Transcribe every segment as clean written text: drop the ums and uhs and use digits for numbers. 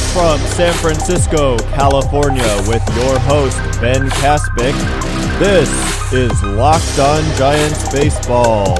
from San Francisco, California, with your host, Ben Kaspick. This is Locked On Giants Baseball.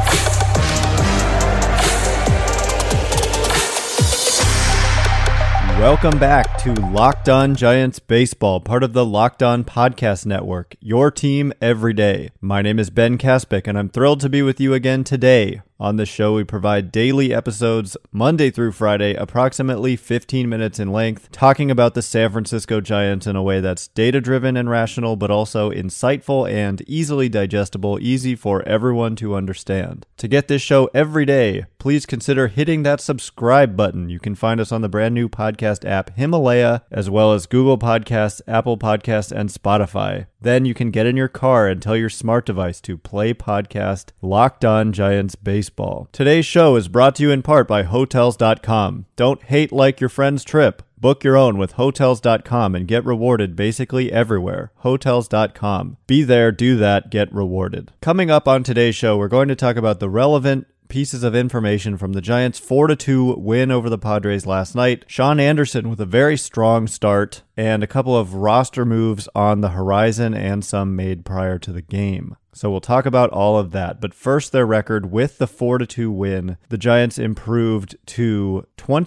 Welcome back to Locked On Giants Baseball, part of the Locked On Podcast Network, your team every day. My name is Ben Kaspick, and I'm thrilled to be with you again today. On this show, we provide daily episodes Monday through Friday, approximately 15 minutes in length, talking about the San Francisco Giants in a way that's data-driven and rational, but also insightful and easily digestible, easy for everyone to understand. To get this show every day, please consider hitting that subscribe button. You can find us on the brand new podcast app Himalaya, as well as Google Podcasts, Apple Podcasts, and Spotify. Then you can get in your car and tell your smart device to play podcast Locked On Giants Baseball. Today's show is brought to you in part by Hotels.com. Don't hate like your friend's trip. Book your own with Hotels.com and get rewarded basically everywhere. Hotels.com. Be there, do that, get rewarded. Coming up on today's show, we're going to talk about the relevant pieces of information from the Giants' 4-2 win over the Padres last night. Sean Anderson with a very strong start and a couple of roster moves on the horizon and some made prior to the game. So we'll talk about all of that. But first, their record with the 4-2 win. The Giants improved to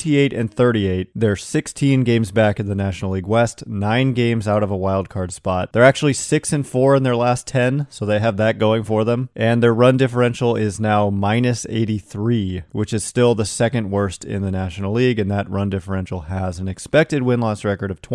28-38. They're 16 games back in the National League West, 9 games out of a wild card spot. They're actually 6-4 in their last 10, so they have that going for them. And their run differential is now minus 83, which is still the second worst in the National League, and that run differential has an expected win-loss record of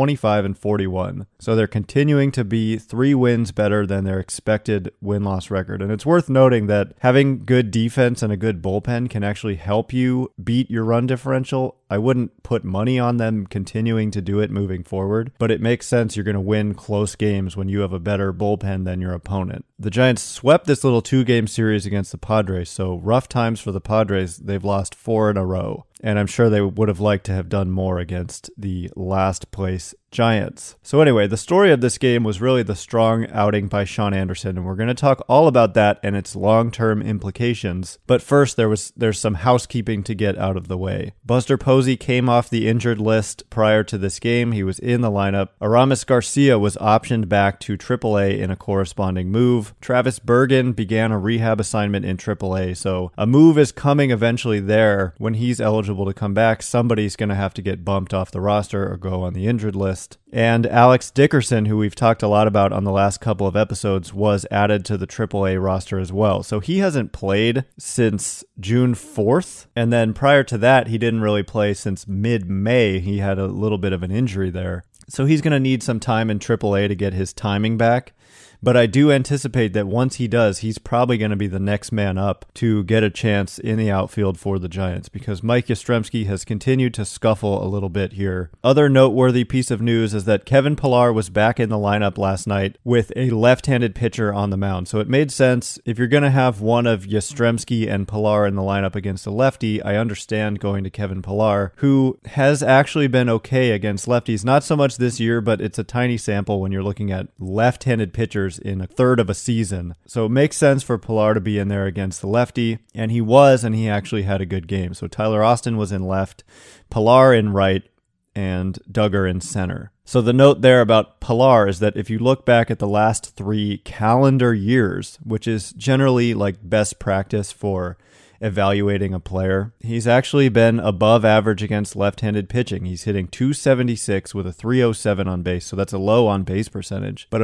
25-41. So they're continuing to be 3 wins better than their expected win-loss record. And it's worth noting that having good defense and a good bullpen can actually help you beat your run differential. I wouldn't put money on them continuing to do it moving forward, but it makes sense you're going to win close games when you have a better bullpen than your opponent. The Giants swept this little 2-game series against the Padres, so rough times for the Padres. They've lost 4 in a row, and I'm sure they would have liked to have done more against the last place Giants. So anyway, the story of this game was really the strong outing by Sean Anderson, and we're going to talk all about that and its long-term implications. But first, there's some housekeeping to get out of the way. Buster Posey came off the injured list prior to this game. He was in the lineup. Aramis Garcia was optioned back to AAA in a corresponding move. Travis Bergen began a rehab assignment in AAA, so a move is coming eventually there. When he's eligible to come back, somebody's going to have to get bumped off the roster or go on the injured list. And Alex Dickerson, who we've talked a lot about on the last couple of episodes, was added to the AAA roster as well. So he hasn't played since June 4th. And then prior to that, he didn't really play since mid-May. He had a little bit of an injury there. So he's going to need some time in AAA to get his timing back. But I do anticipate that once he does, he's probably going to be the next man up to get a chance in the outfield for the Giants, because Mike Yastrzemski has continued to scuffle a little bit here. Other noteworthy piece of news is that Kevin Pillar was back in the lineup last night with a left-handed pitcher on the mound. So it made sense. If you're going to have one of Yastrzemski and Pillar in the lineup against a lefty, I understand going to Kevin Pillar, who has actually been okay against lefties. Not so much this year, but it's a tiny sample when you're looking at left-handed pitchers in a third of a season. So it makes sense for Pillar to be in there against the lefty, and he actually had a good game. So Tyler Austin was in left, Pillar in right, and Duggar in center. So the note there about Pillar is that if you look back at the last 3 calendar years, which is generally like best practice for evaluating a player, he's actually been above average against left-handed pitching. He's hitting .276 with a .307 on base, so that's a low on base percentage, but a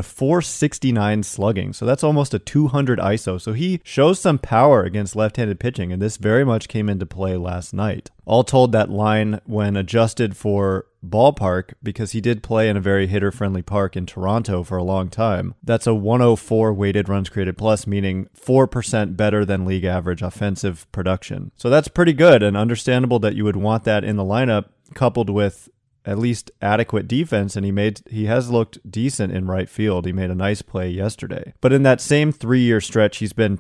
.469 slugging, so that's almost a 200 ISO. So he shows some power against left-handed pitching, and this very much came into play last night. All told, that line, when adjusted for ballpark, because he did play in a very hitter-friendly park in Toronto for a long time, that's a 104 weighted runs created plus, meaning 4% better than league average offensive production. So that's pretty good, and understandable that you would want that in the lineup, coupled with at least adequate defense, and he has looked decent in right field. He made a nice play yesterday. But in that same 3-year stretch, he's been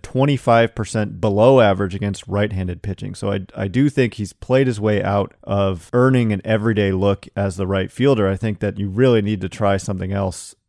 25% below average against right-handed pitching. So I do think he's played his way out of earning an everyday look as the right fielder. I think that you really need to try something else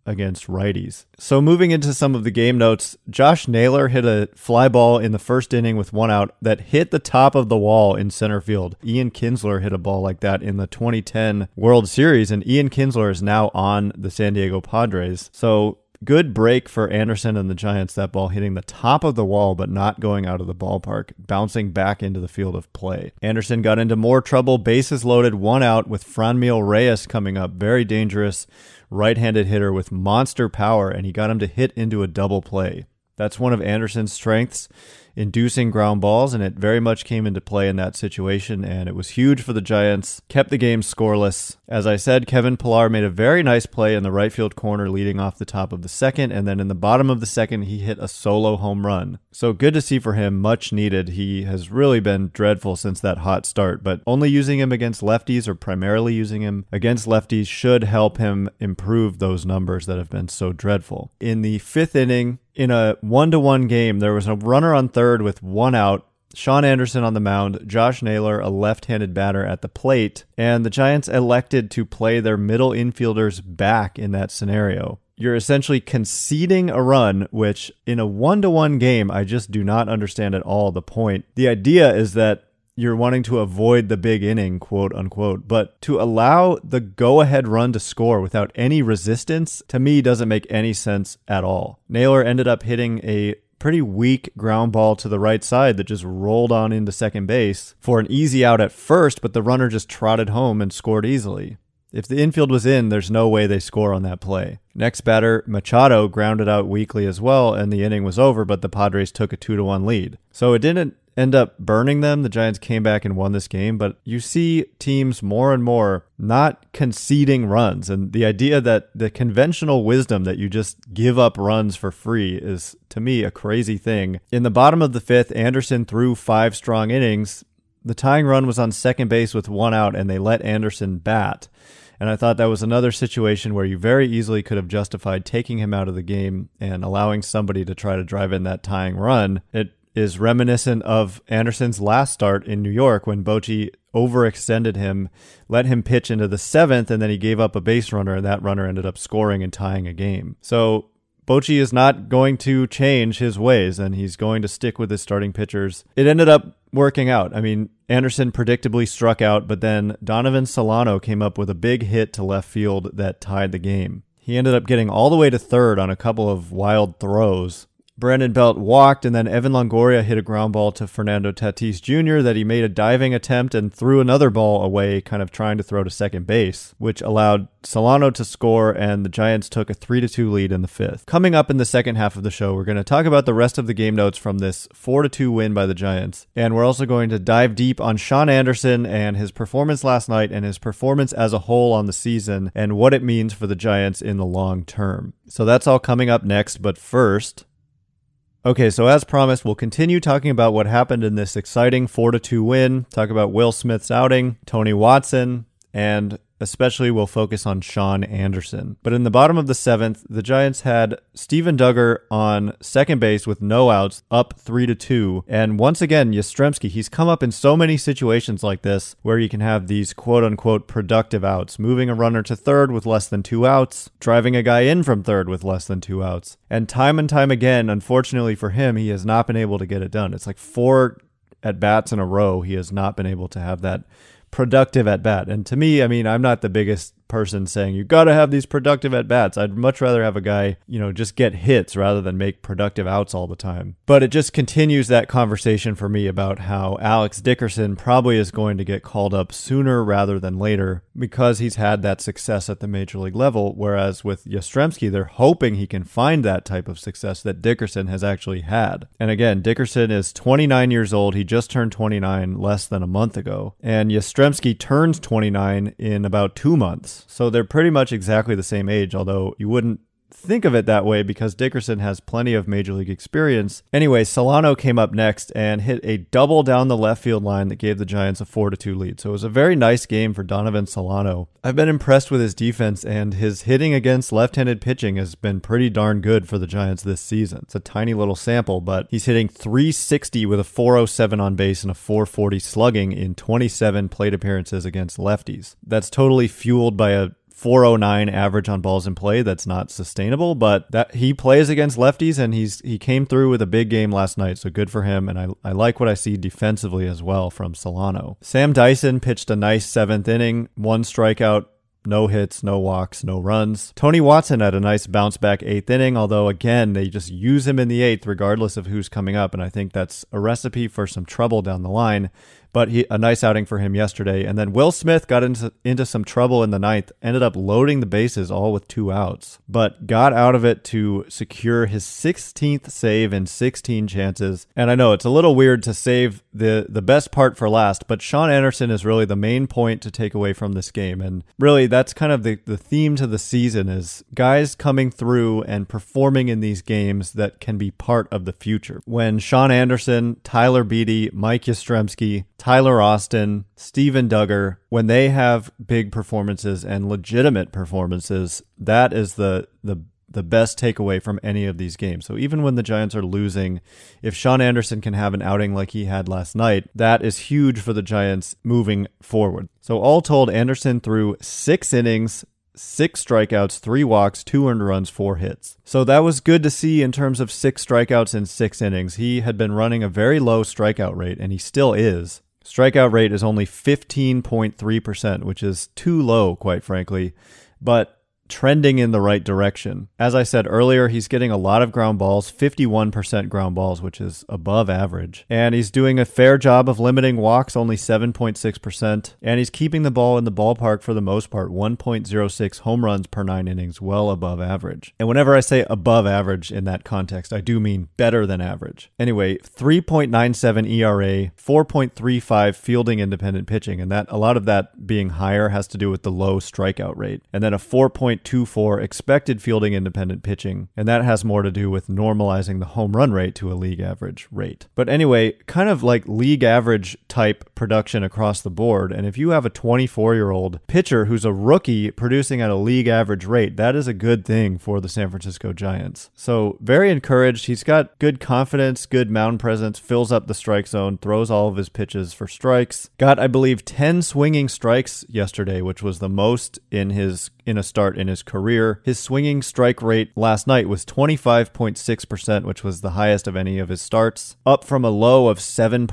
against righties. So moving into some of the game notes, Josh Naylor hit a fly ball in the first inning with one out that hit the top of the wall in center field. Ian Kinsler hit a ball like that in the 2010 World Series, and Ian Kinsler is now on the San Diego Padres. So good break for Anderson and the Giants, that ball hitting the top of the wall but not going out of the ballpark, bouncing back into the field of play. Anderson got into more trouble, bases loaded, one out with Franmil Reyes coming up. Very dangerous right-handed hitter with monster power, and he got him to hit into a double play. That's one of Anderson's strengths, inducing ground balls, and it very much came into play in that situation, and it was huge for the Giants. Kept the game scoreless. As I said, Kevin Pillar made a very nice play in the right field corner leading off the top of the second, and then in the bottom of the second, he hit a solo home run. So good to see for him, much needed. He has really been dreadful since that hot start, but only using him against lefties, or primarily using him against lefties, should help him improve those numbers that have been so dreadful. In the fifth inning, in a 1-1 game, there was a runner on third with one out, Sean Anderson on the mound, Josh Naylor, a left-handed batter, at the plate, and the Giants elected to play their middle infielders back in that scenario. You're essentially conceding a run, which in a 1-1 game, I just do not understand at all the point. The idea is that you're wanting to avoid the big inning, quote unquote, but to allow the go-ahead run to score without any resistance, to me, doesn't make any sense at all. Naylor ended up hitting a pretty weak ground ball to the right side that just rolled on into second base for an easy out at first, but the runner just trotted home and scored easily. If the infield was in, there's no way they score on that play. Next batter, Machado, grounded out weakly as well, and the inning was over, but the Padres took a 2-1 lead. So it didn't end up burning them. The Giants came back and won this game, but you see teams more and more not conceding runs. And the idea that the conventional wisdom that you just give up runs for free is, to me, a crazy thing. In the bottom of the fifth, Anderson threw 5 strong innings. The tying run was on second base with one out, and they let Anderson bat. And I thought that was another situation where you very easily could have justified taking him out of the game and allowing somebody to try to drive in that tying run. It is reminiscent of Anderson's last start in New York when Bochy overextended him, let him pitch into the 7th, and then he gave up a base runner, and that runner ended up scoring and tying a game. So Bochy is not going to change his ways, and he's going to stick with his starting pitchers. It ended up working out. I mean, Anderson predictably struck out, but then Donovan Solano came up with a big hit to left field that tied the game. He ended up getting all the way to third on a couple of wild throws. Brandon Belt walked, and then Evan Longoria hit a ground ball to Fernando Tatis Jr. that he made a diving attempt and threw another ball away, kind of trying to throw to second base, which allowed Solano to score, and the Giants took a 3-2 lead in the fifth. Coming up in the second half of the show, we're going to talk about the rest of the game notes from this 4-2 win by the Giants, and we're also going to dive deep on Sean Anderson and his performance last night and his performance as a whole on the season and what it means for the Giants in the long term. So that's all coming up next, but first... Okay, so as promised, we'll continue talking about what happened in this exciting 4-2 win, talk about Will Smith's outing, Tony Watson, and especially we'll focus on Sean Anderson. But in the bottom of the 7th, the Giants had Steven Duggar on second base with no outs, up 3-2. And once again, Yastrzemski, he's come up in so many situations like this where you can have these quote-unquote productive outs, moving a runner to third with less than 2 outs, driving a guy in from third with less than 2 outs. And time again, unfortunately for him, he has not been able to get it done. It's like 4 at-bats in a row. He has not been able to have that productive at bat. And to me, I mean, I'm not the biggest person saying you got to have these productive at bats. I'd much rather have a guy, just get hits rather than make productive outs all the time. But it just continues that conversation for me about how Alex Dickerson probably is going to get called up sooner rather than later because he's had that success at the major league level. Whereas with Yastrzemski, they're hoping he can find that type of success that Dickerson has actually had. And again, Dickerson is 29 years old. He just turned 29 less than a month ago. And Yastrzemski turns 29 in about 2 months. So they're pretty much exactly the same age, although you wouldn't think of it that way because Dickerson has plenty of major league experience. Anyway, Solano came up next and hit a double down the left field line that gave the Giants a 4-2 lead. So it was a very nice game for Donovan Solano. I've been impressed with his defense, and his hitting against left-handed pitching has been pretty darn good for the Giants this season. It's a tiny little sample, but he's hitting .360 with a .407 on base and a .440 slugging in 27 plate appearances against lefties. That's totally fueled by a .409 average on balls in play. That's not sustainable, but that he plays against lefties, and he came through with a big game last night, so good for him, and I like what I see defensively as well from Solano. Sam Dyson pitched a nice 7th inning, 1 strikeout, no hits, no walks, no runs. Tony Watson had a nice bounce back 8th inning, although again, they just use him in the 8th regardless of who's coming up, and I think that's a recipe for some trouble down the line. But a nice outing for him yesterday. And then Will Smith got into some trouble in the 9th, ended up loading the bases all with 2 outs, but got out of it to secure his 16th save in 16 chances. And I know it's a little weird to save the best part for last, but Sean Anderson is really the main point to take away from this game. And really, that's kind of the theme to the season, is guys coming through and performing in these games that can be part of the future. When Sean Anderson, Tyler Beede, Mike Yastrzemski, Tyler Austin, Steven Duggar, when they have big performances and legitimate performances, that is the best takeaway from any of these games. So even when the Giants are losing, if Sean Anderson can have an outing like he had last night, that is huge for the Giants moving forward. So all told, Anderson threw 6 innings, 6 strikeouts, 3 walks, 2 earned runs, 4 hits. So that was good to see in terms of 6 strikeouts in 6 innings. He had been running a very low strikeout rate, and he still is. Strikeout rate is only 15.3%, which is too low, quite frankly, but trending in the right direction. As I said earlier, he's getting a lot of ground balls, 51% ground balls, which is above average. And he's doing a fair job of limiting walks, only 7.6%. And he's keeping the ball in the ballpark for the most part, 1.06 home runs per 9 innings, well above average. And whenever I say above average in that context, I do mean better than average. Anyway, 3.97 ERA, 4.35 fielding independent pitching, and that a lot of that being higher has to do with the low strikeout rate. And then a 4.24 expected fielding independent pitching, and that has more to do with normalizing the home run rate to a league average rate. But anyway, kind of like league average type production across the board, and if you have a 24-year-old pitcher who's a rookie producing at a league average rate, that is a good thing for the San Francisco Giants. So very encouraged. He's got good confidence, good mound presence, fills up the strike zone, throws all of his pitches for strikes. Got, I believe, 10 swinging strikes yesterday, which was the most in a start in his career. His swinging strike rate last night was 25.6%, which was the highest of any of his starts, up from a low of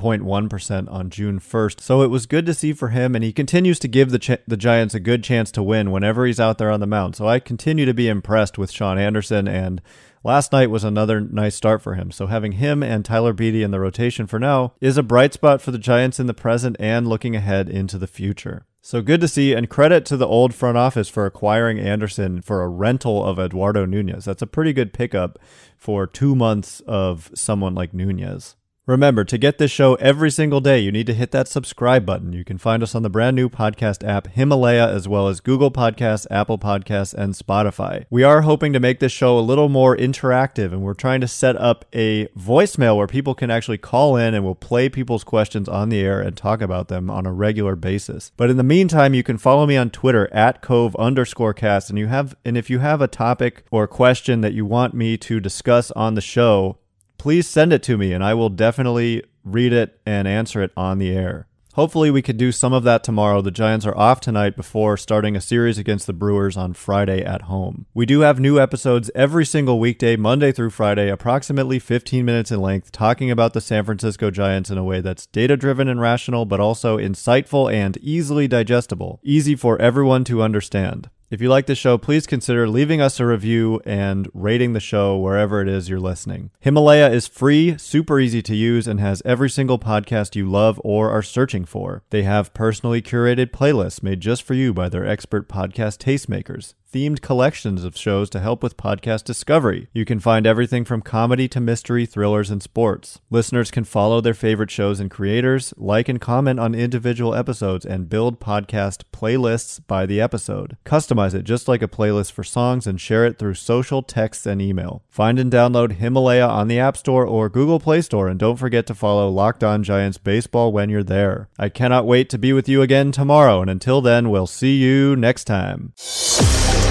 7.1% on June 1st. So it was good to see for him, and he continues to give the Giants a good chance to win whenever he's out there on the mound. So I continue to be impressed with Sean Anderson, and last night was another nice start for him. So having him and Tyler Beede in the rotation for now is a bright spot for the Giants in the present and looking ahead into the future. So good to see, and credit to the old front office for acquiring Anderson for a rental of Eduardo Nunez. That's a pretty good pickup for 2 months of someone like Nunez. Remember, to get this show every single day, you need to hit that subscribe button. You can find us on the brand new podcast app Himalaya, as well as Google Podcasts, Apple Podcasts, and Spotify. We are hoping to make this show a little more interactive, and we're trying to set up a voicemail where people can actually call in, and we'll play people's questions on the air and talk about them on a regular basis. But in the meantime, you can follow me on Twitter at @Cove_cast, and if you have a topic or question that you want me to discuss on the show, please send it to me, and I will definitely read it and answer it on the air. Hopefully we could do some of that tomorrow. The Giants are off tonight before starting a series against the Brewers on Friday at home. We do have new episodes every single weekday, Monday through Friday, approximately 15 minutes in length, talking about the San Francisco Giants in a way that's data-driven and rational, but also insightful and easily digestible. Easy for everyone to understand. If you like the show, please consider leaving us a review and rating the show wherever it is you're listening. Himalaya is free, super easy to use, and has every single podcast you love or are searching for. They have personally curated playlists made just for you by their expert podcast tastemakers, themed collections of shows to help with podcast discovery. You can find everything from comedy to mystery, thrillers, and sports. Listeners can follow their favorite shows and creators, like and comment on individual episodes, and build podcast playlists by the episode. Customize it just like a playlist for songs and share it through social, texts, and email. Find and download Himalaya on the App Store or Google Play Store, and don't forget to follow Locked On Giants Baseball when you're there. I cannot wait to be with you again tomorrow, and until then, we'll see you next time.